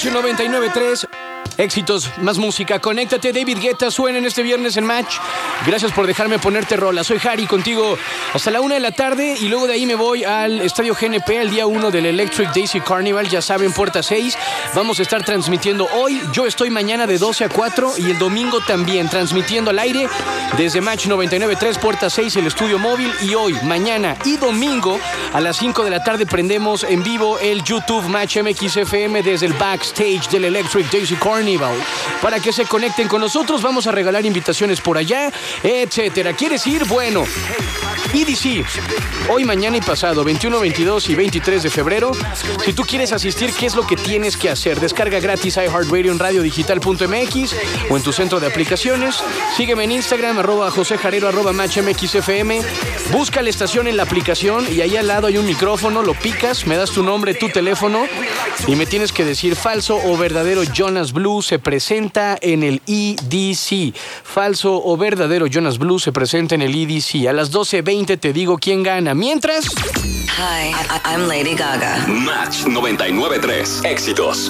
99.3. Éxitos, más música. Conéctate, David Guetta suena en este viernes en Match. Gracias por dejarme ponerte rola. Soy Harry, contigo hasta la 1 de la tarde y luego de ahí me voy al Estadio GNP, al día 1 del Electric Daisy Carnival. Ya saben, puerta 6. Vamos a estar transmitiendo hoy. Yo estoy mañana de 12 a 4 y el domingo también transmitiendo al aire desde Match 99.3, puerta 6, el estudio móvil. Y hoy, mañana y domingo a las 5 de la tarde prendemos en vivo el YouTube Match MXFM desde el backstage del Electric Daisy Carnival. Para que se conecten con nosotros, vamos a regalar invitaciones por allá, etcétera. ¿Quieres ir? Bueno, EDC, hoy, mañana y pasado, 21, 22 y 23 de febrero. Si tú quieres asistir, ¿qué es lo que tienes que hacer? Descarga gratis iHeartRadio en radiodigital.mx o en tu centro de aplicaciones. Sígueme en Instagram, @josejarero, @matchmxfm. Busca la estación en la aplicación y ahí al lado hay un micrófono, lo picas, me das tu nombre, tu teléfono y me tienes que decir falso o verdadero. Jonas Blue se presenta en el EDC. Falso o verdadero, Jonas Blue se presenta en el EDC. A las 12:20 te digo quién gana. Mientras... Hi, I'm Lady Gaga. Match 99.3. Éxitos.